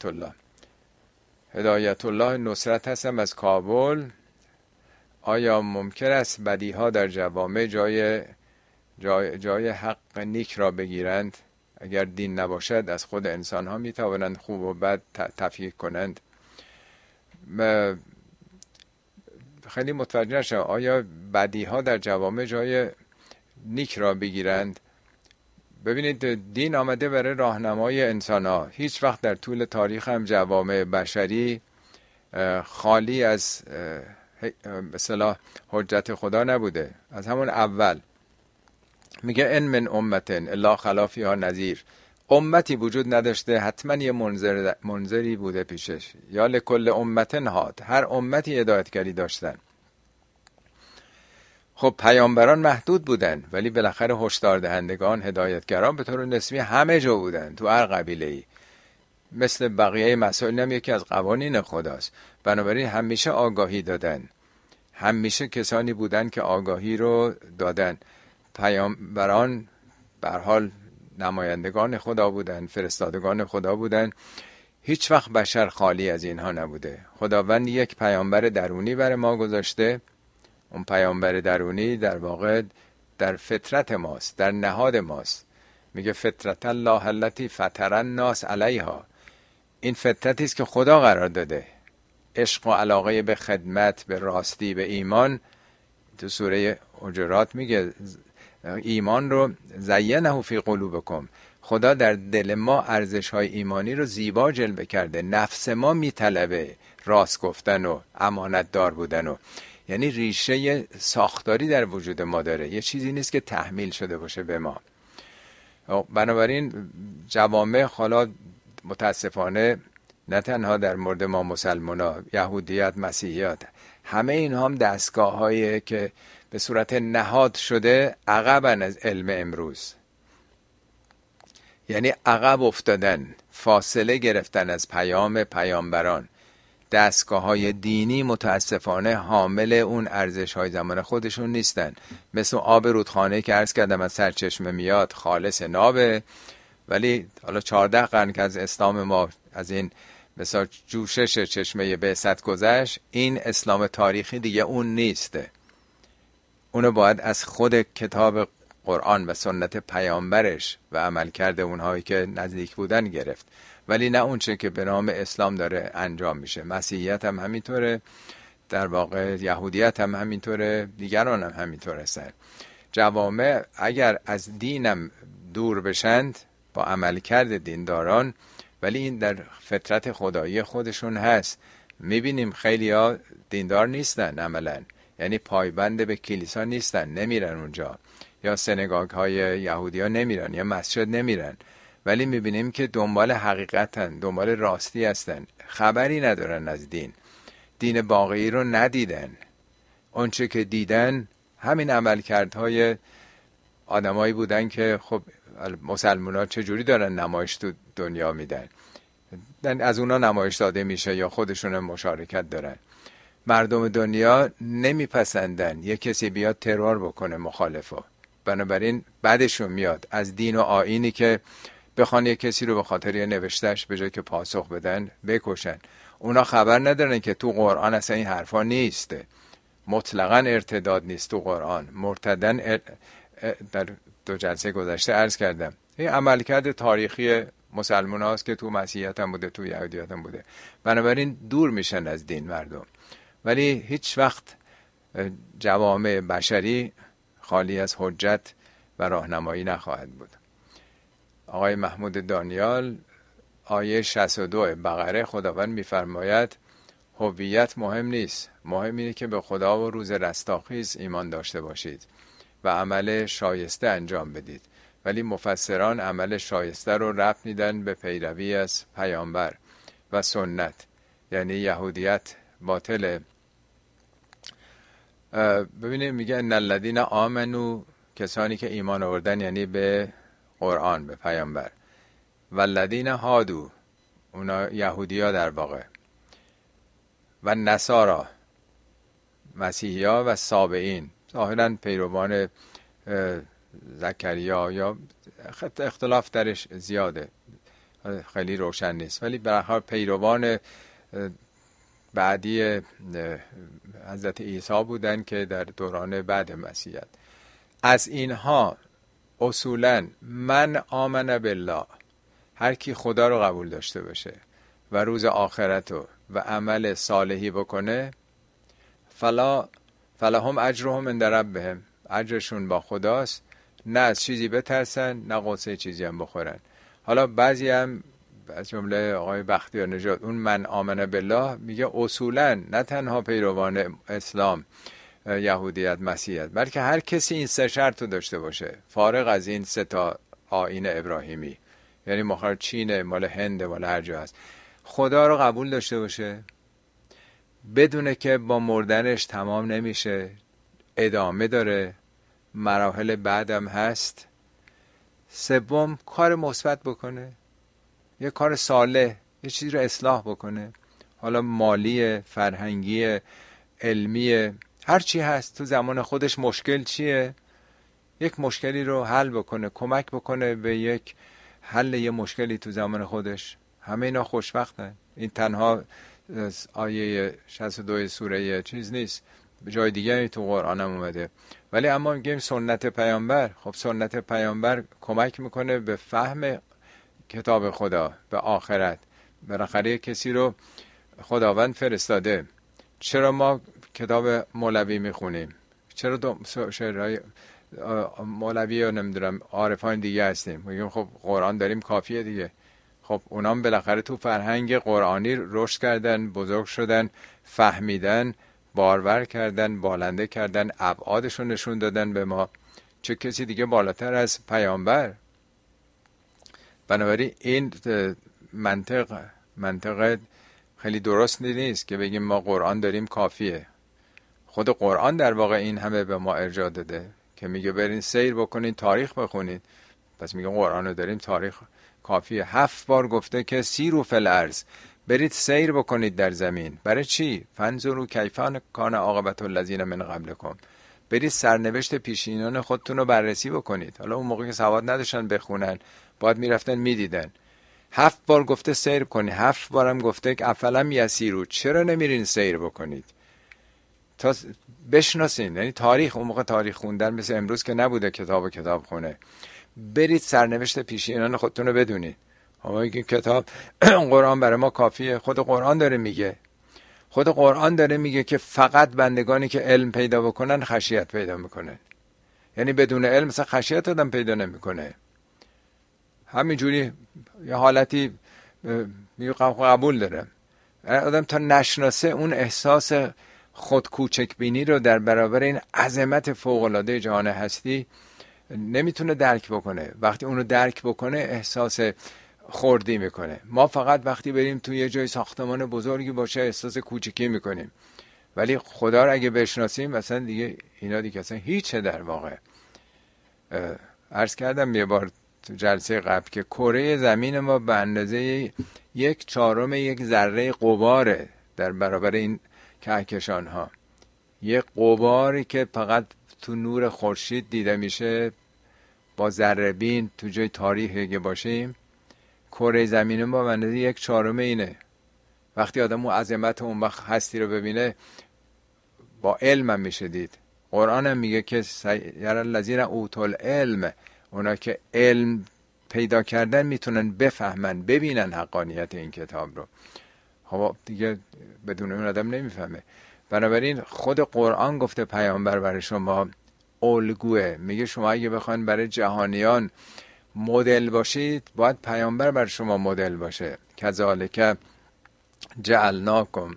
هدایت الله نصرت هستم از کابل. آیا ممکن است بدیها در جوامع جای حق نیک را بگیرند؟ اگر دین نباشد از خود انسان ها می توانند خوب و بد تفکیک کنند. خیلی متوجه نشم آیا بدی ها در جوامع جای نیک را بگیرند؟ ببینید دین آمده برای راهنمای انسان ها. هیچ وقت در طول تاریخ هم جوامع بشری خالی از به اصطلاح حجت خدا نبوده. از همون اول میگه ان من امت الا خلا فیها نذیر، امتی وجود نداشته حتما یه منذری بوده پیشش. یا لکل امت هاد، هر امتی هدایتگری داشتن. خب پیامبران محدود بودن ولی بالاخره هشدار دهندگان، هدایتگران به طور نسبی همه جا بودن، تو هر قبیله‌ای. مثل بقیه مسائل هم یکی از قوانین خداست. بنابراین همیشه آگاهی دادن، همیشه کسانی بودن که آگاهی رو دادن. پیامبران به هر حال نمایندگان خدا بودن، فرستادگان خدا بودن. هیچ وقت بشر خالی از اینها نبوده. خداوند یک پیامبر درونی برای ما گذاشته. اون پیامبر درونی در واقع در فطرت ماست، در نهاد ماست. میگه فطرت الله التي فطر الناس علیها. این فطرتی است که خدا قرار داده. عشق و علاقه به خدمت، به راستی، به ایمان. تو سوره حجرات میگه ایمان رو زینه فی قلوبکم. خدا در دل ما ارزش‌های ایمانی رو زیبا جلوه کرده. نفس ما میطلبه راست گفتن و امانت دار بودن و، یعنی ریشه ساختاری در وجود ما داره. یه چیزی نیست که تحمیل شده باشه به ما. بنابراین جوامع حالا متاسفانه نه تنها در مورد ما مسلمان‌ها، یهودیت، مسیحیت، همه این هم دستگاه هایی که به صورت نهاد شده عقبن از علم امروز. یعنی عقب افتادن، فاصله گرفتن از پیام پیامبران. دستگاه های دینی متاسفانه حامل اون ارزش های زمان خودشون نیستن. مثل آب رودخانه که عرض کردم از سرچشمه میاد، خالص نابه، ولی حالا 14 قرن که از اسلام ما از این مثلا جوشش چشمه بعثت گذشت، این اسلام تاریخی دیگه اون نیسته. اونو باید از خود کتاب قرآن و سنت پیامبرش و عملکرد اونهایی که نزدیک بودن گرفت، ولی نه اون چه که به نام اسلام داره انجام میشه. مسیحیت هم همینطوره، در واقع یهودیت هم همینطوره، دیگران هم همینطور هستن. جوامع اگر از دینم دور بشند با عملکرد دینداران، ولی این در فطرت خدایی خودشون هست. میبینیم خیلی ها دیندار نیستن عملا، یعنی پایبند به کلیسا نیستن، نمیرن اونجا، یا سنگاگ های یهودی ها نمیرن، یا مسجد نمیرن، ولی میبینیم که دنبال حقیقتن، دنبال راستی هستن، خبری ندارن از دین. دین باقی رو ندیدن. اونچه که دیدن همین عملکردهای آدمایی بودن که خب مسلمان ها چجوری دارن نمایش تو دنیا میدن، از اونا نمایش داده میشه یا خودشون مشارکت دارن. مردم دنیا نمیپسندن یه کسی بیاد ترور بکنه مخالفو، بنابراین بعدشون میاد از دین و آیینی که بخوان یه کسی رو به خاطر یه نوشتهش به جای که پاسخ بدن بکشن. اونا خبر ندارن که تو قرآن اصلا این حرفا نیسته، مطلقاً ارتداد نیست تو قرآن. مرتدن در 2 جلسه گذشته عرض کردم این عملکرد تاریخی مسلمان هاست که تو مسیحیت هم بوده، تو یهودیت هم بوده. بنابراین دور میشن از دین مردم، ولی هیچ وقت جوامع بشری خالی از حجت و راهنمایی نخواهد بود. آقای محمود دانیال، آیه 62 بقره، خداوند میفرماید هویت مهم نیست، مهم اینه که به خدا و روز رستاخیز ایمان داشته باشید و عمل شایسته انجام بدید. ولی مفسران عمل شایسته رو ربط میدن به پیروی از پیامبر و سنت، یعنی یهودیت باطله. ببینید میگه ان الذین آمنو، کسانی که ایمان آوردن یعنی به قرآن، به پیامبر، و الذین هادو، اونا یهودی‌ها در واقع، و نصارا، مسیحی‌ها، و سابعین، ظاهراً پیروان زکریا، یا اختلاف درش زیاده، خیلی روشن نیست، ولی به هر حال پیروان بعدی حضرت عیسی بودن که در دوران بعد مسیحیت. از اینها اصولا من آمن بالله، هر کی خدا رو قبول داشته باشه و روز آخرت و عمل صالحی بکنه، فلهم اجرهم عند ربهم، اجرشون با خداست، نه از چیزی بترسن نه قصه چیزی هم بخورن. حالا بعضی هم از جمله آقای بختیار نژاد اون من آمن بالله میگه اصولا نه تنها پیروان اسلام، یهودیت، مسیحیت، بلکه هر کسی این سه شرط رو داشته باشه فارغ از این سه تا آیین ابراهیمی، یعنی مخاطب چینه، مال هند، مال هر جا هست، خدا رو قبول داشته باشه، بدونه که با مردنش تمام نمیشه، ادامه داره، مراحل بعدم هست. سوم کار مثبت بکنه، یه کار صالح، یه چیزی رو اصلاح بکنه، حالا مالی، فرهنگی، علمی، هر چی هست تو زمان خودش. مشکل چیه؟ یک مشکلی رو حل بکنه، کمک بکنه به یک حل یه مشکلی تو زمان خودش. همه اینا خوشبختن. این تنها آیه 62 سوره چیز نیست، به جای دیگه تو قرآن هم اومده. ولی اما میگیم سنت پیامبر، خب سنت پیامبر کمک میکنه به فهم کتاب خدا، به آخرت. بالاخره کسی رو خداوند فرستاده. چرا ما کتاب مولوی میخونیم؟ چرا شعرهای مولوی یا نمیدونم عارفان دیگه هستیم؟ میگیم خب قرآن داریم کافیه دیگه. خب اونام بالاخره تو فرهنگ قرآنی رشد کردن، بزرگ شدن، فهمیدن، بارور کردن، بالنده کردن، ابعادشون نشون دادن به ما. چه کسی دیگه بالاتر از پیامبر؟ بنابراین این منطق خیلی درست نیست که بگیم ما قرآن داریم کافیه. خود قرآن در واقع این همه به ما ارجاع داده که میگه برین سیر بکنین، تاریخ بخونید. پس میگه قرآن رو داریم، تاریخ کافیه. 7 بار گفته که سیروا فی الارض، برید سیر بکنید در زمین. برای چی؟ فانظروا کیف کان عاقبة الذین من قبلکم، برید سرنوشت پیشینان خودتون رو بررسی بکنید. حالا اون موقع که سواد نداشتن بخونن، باید میرفتن میدیدن. 7 بار گفته سیر کنید، 7 بارم گفته که افلم یسیروا، چرا نمیرین سیر بکنید تا بشناسین. یعنی تاریخ، اون موقع تاریخ خوندن مثل امروز که نبوده کتاب خونه. برید سرنوشت پیشینان خودتون رو بدونید. اما این کتاب قرآن برای ما کافیه. خود قرآن داره میگه که فقط بندگانی که علم پیدا بکنن خشیت پیدا میکنن. یعنی بدون علم مثلا خشیت آدم پیدا نمیکنه. همینجوری یه حالتی میگه قبول داره آدم تا نشناسه اون احساس خود کوچک بینی رو در برابر این عظمت فوق العاده جهان هستی نمیتونه درک بکنه. وقتی اونو درک بکنه احساس خردی میکنه. ما فقط وقتی بریم توی یه جای ساختمان بزرگی باشه احساس کوچکی میکنیم، ولی خدا رو اگه بشناسیم مثلا دیگه اینا دیگه اصلا هیچه. در واقع عرض کردم یه بار تو جلسه قبل که کره زمین ما به اندازه 1/4 یک ذره غباره در برابر این کهکشان ها. یک غباری که فقط تو نور خورشید دیده میشه با ذره بین تو جای تاریک که باشیم. کره زمین ما به اندازه 1/4 اینه. وقتی آدم اون عظمت اون وقت هستی رو ببینه با علم هم میشه دید. قرآن هم میگه که سیر الذین اوتوا العلم، اونا که علم پیدا کردن میتونن بفهمن، ببینن حقانیت این کتاب رو. خب دیگه بدون اون آدم نمیفهمه. بنابراین خود قرآن گفته پیامبر برای شما الگوه. میگه شما اگه بخواید برای جهانیان مدل باشید باید پیامبر بر شما مدل باشه. کذالک جعلناکم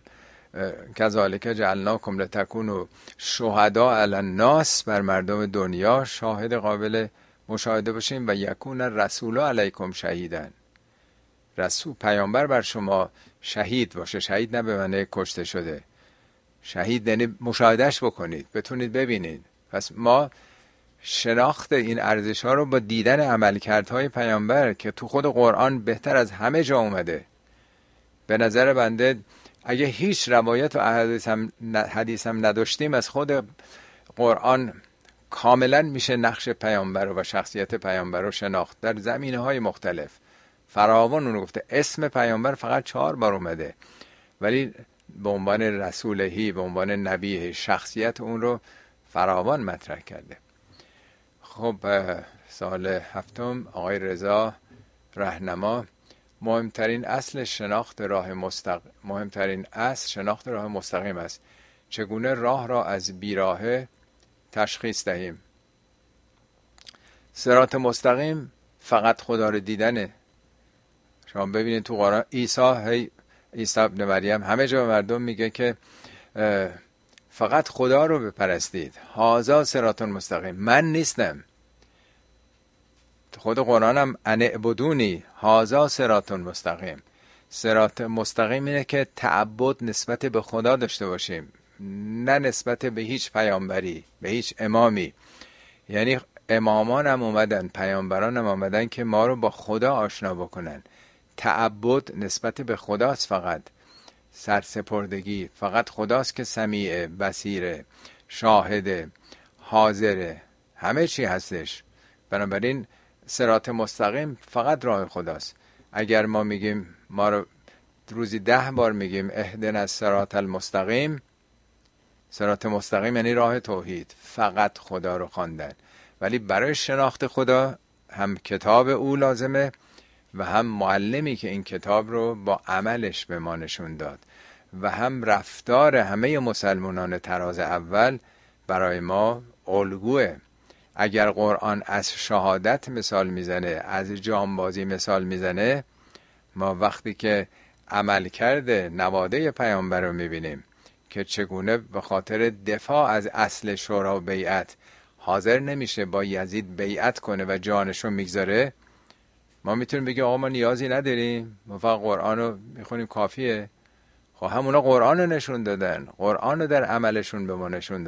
لتکونوا شهداء علی الناس، بر مردم دنیا شاهد قابل مشاهده باشین و یکون الرسول علیکم شهیدا، رسول پیامبر بر شما شهید باشه. شهید نه به معنی کشته شده، شهید یعنی مشاهدهش بکنید، بتونید ببینید. پس ما شناخت این ارزش ها رو با دیدن عملکردهای پیامبر که تو خود قرآن بهتر از همه جا اومده. به نظر بنده اگه هیچ روایت و حدیث هم نداشتیم، از خود قرآن کاملا میشه نقش پیامبر و شخصیت پیامبر رو شناخت در زمینه‌های مختلف. فراوان اونو گفته. اسم پیامبر فقط 4 بار اومده، ولی به عنوان رسولهی، به عنوان نبیه، شخصیت اون رو فراوان مطرح کرده. خب سال هفتم آقای رضا رهنما: مهمترین اصل شناخت راه مستقیم است. چگونه راه را از بیراهه تشخیص دهیم؟ صراط مستقیم فقط خدا رو دیدنه. شما ببینید تو قرآن عیسی ابن مریم همه جا به مردم میگه که فقط خدا رو بپرستید، هذا صراط مستقیم، من نیستم. خود قرآن هم ان اعبدونی هذا صراط مستقیم. صراط مستقیم اینه که تعبد نسبت به خدا داشته باشیم، نه نسبت به هیچ پیامبری، به هیچ امامی. یعنی امامان هم اومدن، پیامبران هم اومدن که ما رو با خدا آشنا بکنن. تعبد نسبت به خداست، فقط سرسپردگی، فقط خداست که سمیع، بصیر، شاهد، حاضر، همه چی هستش. بنابراین صراط مستقیم فقط راه خداست. اگر ما میگیم، ما رو روزی 10 بار میگیم اهدنا الصراط المستقیم، صراط مستقیم یعنی راه توحید، فقط خدا رو خواندن. ولی برای شناخت خدا هم کتاب او لازمه و هم معلمی که این کتاب رو با عملش به ما نشون داد و هم رفتار همه مسلمانان طراز اول برای ما الگوه. اگر قرآن از شهادت مثال میزنه، از جانبازی مثال میزنه، ما وقتی که عمل کرده نواده پیامبر رو میبینیم که چگونه به خاطر دفاع از اصل شورا و بیعت حاضر نمیشه با یزید بیعت کنه و جانشو میگذاره، ما میتونیم بگیم آقا ما نیازی نداریم، ما فقط قرآن رو میخونیم کافیه. خب همونا قرآن رو نشون دادن، قرآن رو در عملشون به ما نشون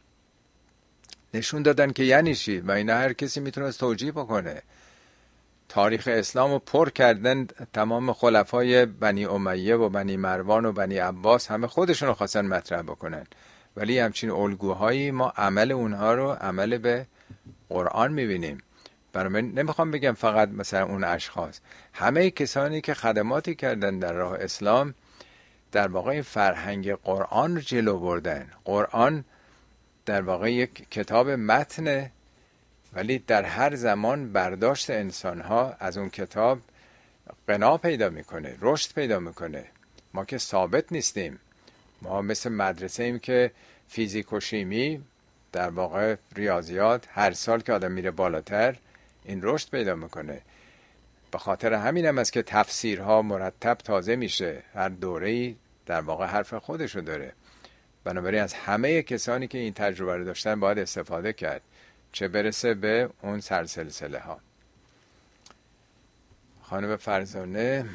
دادن که یعنی چی و اینا هر کسی میتونه از توجیه بکنه. تاریخ اسلام رو پر کردن، تمام خلفای بنی امیه و بنی مروان و بنی عباس همه خودشون رو خواستن مطرح بکنن، ولی همچین الگوهایی ما عمل اونها رو عمل به قرآن میبینیم. برای من نمیخوام بگم فقط مثلا اون اشخاص، همه کسانی که خدماتی کردن در راه اسلام در واقع این فرهنگ قرآن رو جلو بردن. قرآن در واقع یک کتاب متنه، ولی در هر زمان برداشت انسانها از اون کتاب غنا پیدا میکنه، رشد پیدا میکنه. ما که ثابت نیستیم، ما مثل مدرسه ایم که فیزیک و شیمی، در واقع ریاضیات، هر سال که آدم میره بالاتر این رشد پیدا میکنه. به خاطر همین هم است که تفسیرها مرتب تازه میشه، هر دوره‌ای در واقع حرف خودشو داره. بنابراین از همه کسانی که این تجربه رو داشتن باید استفاده کرد، چه برسه به اون سرسلسله ها. خانم فرزانه: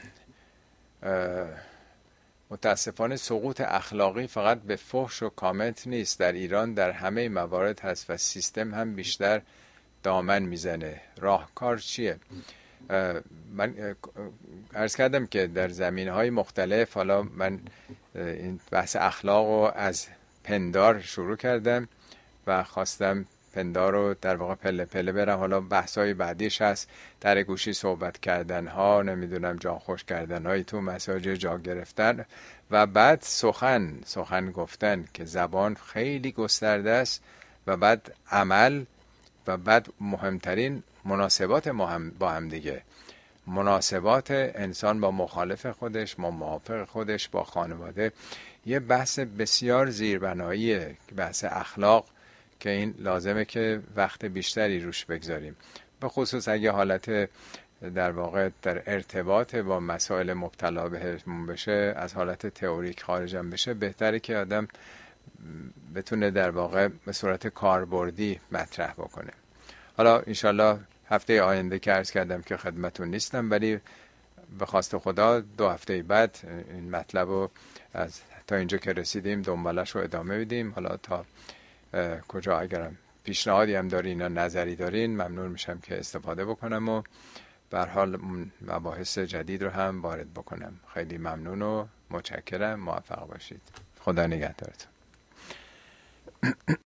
متاسفانه سقوط اخلاقی فقط به فحش و کامنت نیست، در ایران در همه موارد هست و سیستم هم بیشتر دامن میزنه. راهکار چیه؟ من عرض کردم که در زمینهای مختلف، حالا من این بحث اخلاق رو از پندار شروع کردم و خواستم پندار رو در واقع پله پله برم. حالا بحثای بعدیش هست، در گوشی صحبت کردن ها، نمیدونم جا خوش کردن های تو مساج جا گرفتن و بعد سخن گفتن که زبان خیلی گسترده است و بعد عمل و بعد مهمترین مناسبات با هم دیگه، مناسبات انسان با مخالف خودش، با موافق خودش، با خانواده. یه بحث بسیار زیربناییه، بحث اخلاق، که این لازمه که وقت بیشتری روش بگذاریم، به خصوص اگه حالت در واقع در ارتباط با مسائل مبتلا بهمون بشه، از حالت تئوریک خارجم بشه، بهتره که آدم بتونه در واقع به صورت کاربردی مطرح بکنه. حالا انشالله هفته آینده که عرض کردم که خدمتون نیستم، ولی به خواست خدا 2 هفته بعد این مطلب رو از تا اینجا که رسیدیم دنبالش رو ادامه بدیم. حالا تا کجا اگرم پیشنهادی هم دارین یا نظری دارین ممنون میشم که استفاده بکنم و به هر حال مباحث جدید رو هم وارد بکنم. خیلی ممنون و متشکرم. موفق باشید. خدا نگهدارتون.